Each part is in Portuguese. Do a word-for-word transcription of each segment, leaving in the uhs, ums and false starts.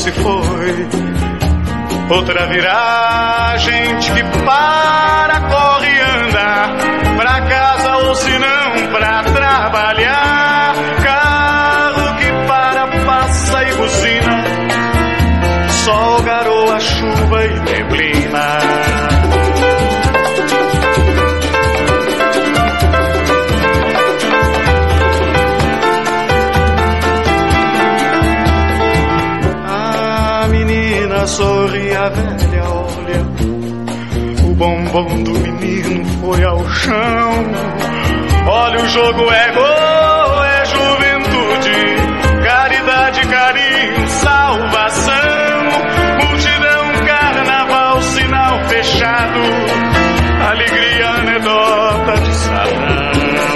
se foi. Outra viragem que para, corre e anda, pra casa ou se não pra trabalhar. Carro que para, passa e buzina, sol, garoa, chuva e neblina. A menina sorri, a velha olha, o bombom do menino foi ao chão. Olha, o jogo é gol, é juventude, caridade, carinho, salvação. Multidão, carnaval, sinal fechado, alegria, anedota de salão.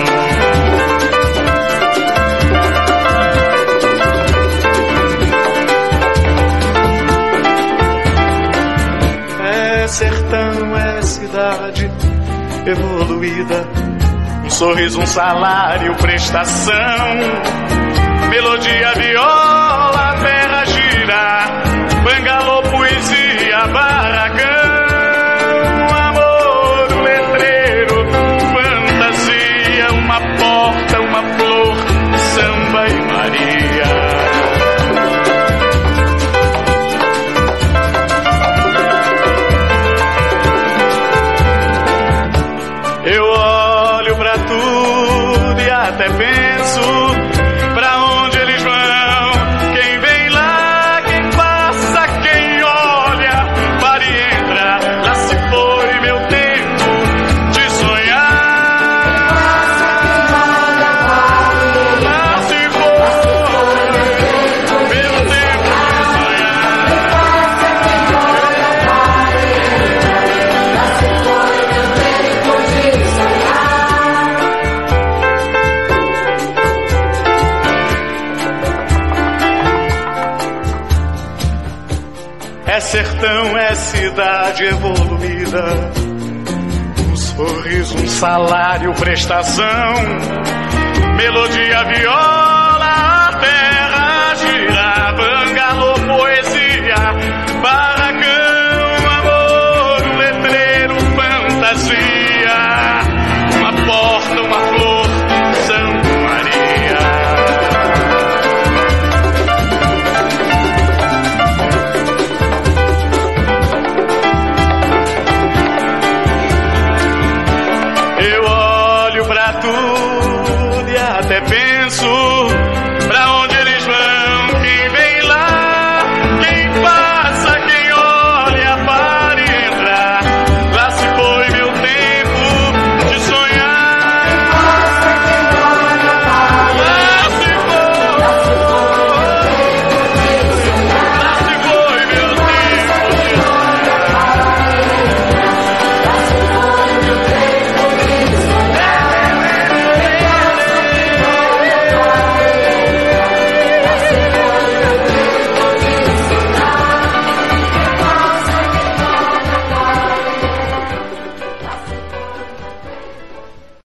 É sertão, é cidade evoluída, um sorriso, um salário, prestação, melodia, viola, terra gira, bangalô, poesia, barracão, amor, um letreiro, fantasia, uma porta, uma flor, samba e Maria. Eu olho pra tudo e até penso pra onde eles vão, quem vem lá, quem passa, quem olha, para e entra, lá se foi meu tempo de sonhar. Lá se foi meu tempo de sonhar. É sertão, é cidade evoluída, um sorriso, um salário, prestação, melodia, viola, terra gira, bangalô, poesia, bar